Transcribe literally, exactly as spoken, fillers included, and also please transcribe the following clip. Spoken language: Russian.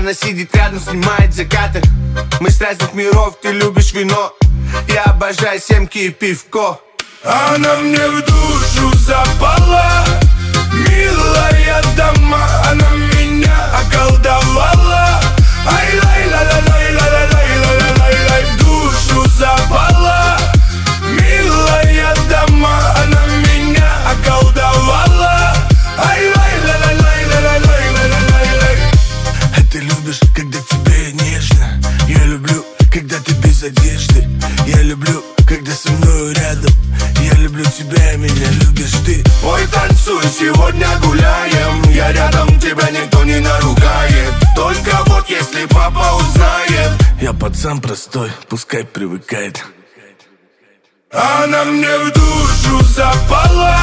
Она сидит рядом, снимает закаты. Мы с разных миров, ты любишь вино. Я обожаю семки и пивко. Она мне в душу запала, милая дама. Она меня околдовала. Ай-лай-ла-ла-лай-ла-ла-лай-ла-лай-лай. В душу запала, милая дама. Она меня околдовала. Ай-лай-ла-ла-лай-ла-ла-лай-ла-лай. А ты любишь, когда тебе нежно. Я люблю, когда ты без одежды. Я люблю, когда со мной рядом. Я люблю тебя, меня любишь ты. Ой, танцуй, сегодня гуляем. Я рядом, тебя никто не наругает. Только вот если папа узнает. Я пацан простой, пускай привыкает. Она мне в душу запала.